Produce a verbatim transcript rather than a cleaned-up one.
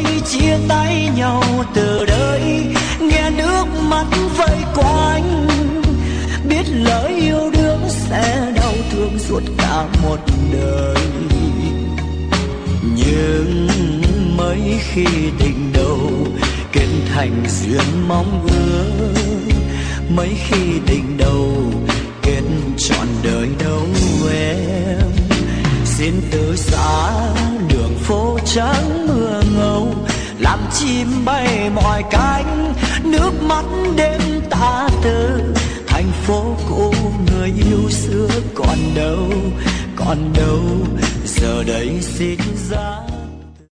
chia tay nhau từ đây, nghe nước mắt vây quanh, biết lời yêu đương sẽ đau thương suốt cả một đời. Nhưng mấy khi tình đầu kết thành duyên mong ước, mấy khi tình đầu kết trọn đời đâu em. Xin từ xa đường phố trắng mưa ngâu, làm chim bay mọi cánh, nước mắt đêm ta từ. Thành phố cũ người yêu xưa còn đâu, còn đâu giờ đây xin ra.